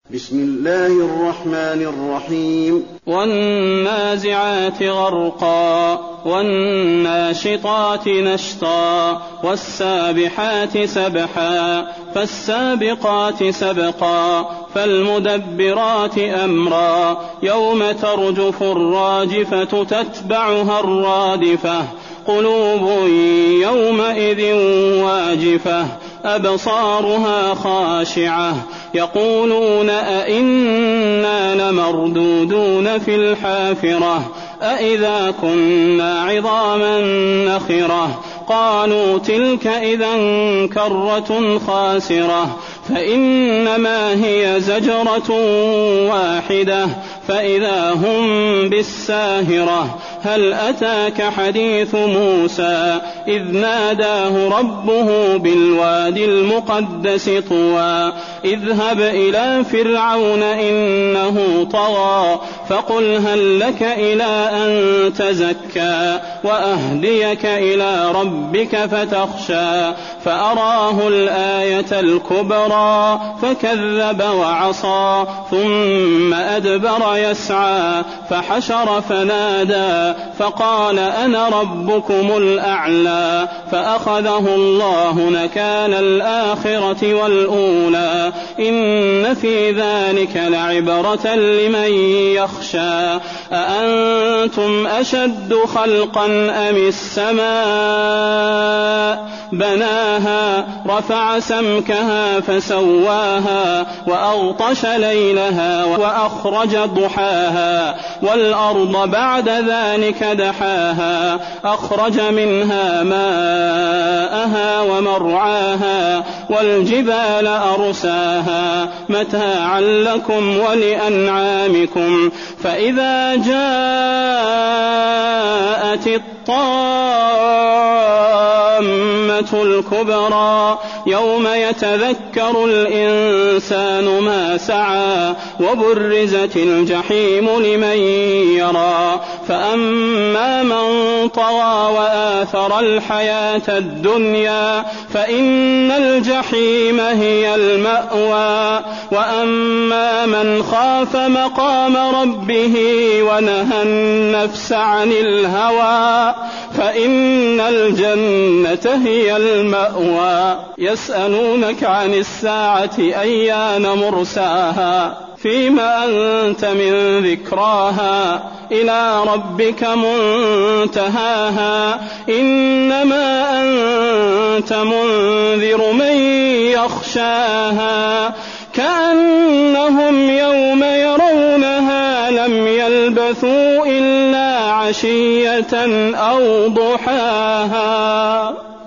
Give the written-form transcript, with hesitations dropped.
بسم الله الرحمن الرحيم والنازعات غرقا والناشطات نشطا والسابحات سبحا فالسابقات سبقا فالمدبرات أمرا يوم ترجف الراجفة تتبعها الرادفة قلوب يومئذ واجفة أبصارها خاشعة يقولون أئنا لمردودون في الحافرة أئذا كنا عظاما نخرة قالوا تلك إذا كرة خاسرة فإنما هي زجرة واحدة فإذا هم بالساهرة هل أتاك حديث موسى إذ ناداه ربه بالوادي المقدس طوى اذهب إلى فرعون إنه طغى فقل هل لك إلى أن تزكى وأهديك إلى ربك فتخشى فأراه الآية الكبرى فكذب وعصى ثم أدبر يسعى فحشر فنادى فقال أنا ربكم الأعلى فأخذه الله نكال الآخرة والأولى إن في ذلك لعبرة لمن يخشى أأنتم أشد خلقا أم السماء بناها رفع سمكها فسواها وأغطش ليلها وأخرج ضحاها والأرض بعد ذلك دحاها أخرج منها ماءها ومرعاها والجبال أرساها متاعا لكم ولأنعامكم فإذا جاءت الطامة الكبرى يوم يتذكر الإنسان ما سعى وبرزت الجحيم لمن يرى فأما من طغى وآثر الحياة الدنيا فإن الجحيم هي المأوى وأما من خاف مقام ربه ونهى النفس عن الهوى فإن الجنة هي المأوى يسألونك عن الساعة أيان مرساها فيما أنت من ذكراها إلى ربك منتهاها إنما أنت منذر من يخشاها كأنهم يوم يرونها لم يلبثوا إلا عشية أو ضحاها.